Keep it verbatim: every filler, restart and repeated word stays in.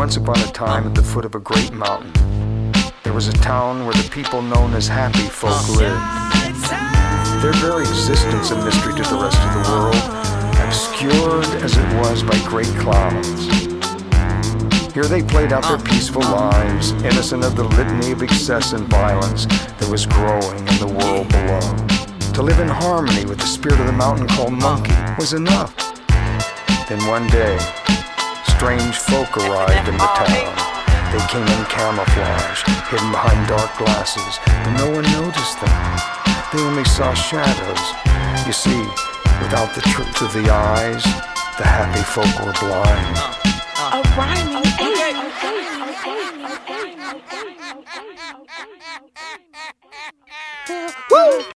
Once upon a time, at the foot of a great mountain, there was a town where the people known as happy folk lived. Their very existence a mystery to the rest of the world, obscured as it was by great clouds. Here they played out their peaceful lives, innocent of the litany of excess and violence that was growing in the world below. To live in harmony with the spirit of the mountain called Monkey was enough. Then one day, strange folk arrived in the town. They came in camouflage, hidden behind dark glasses, but no one noticed them. They only saw shadows. You see, without the truth of the eyes, the happy folk were blind. A rhyming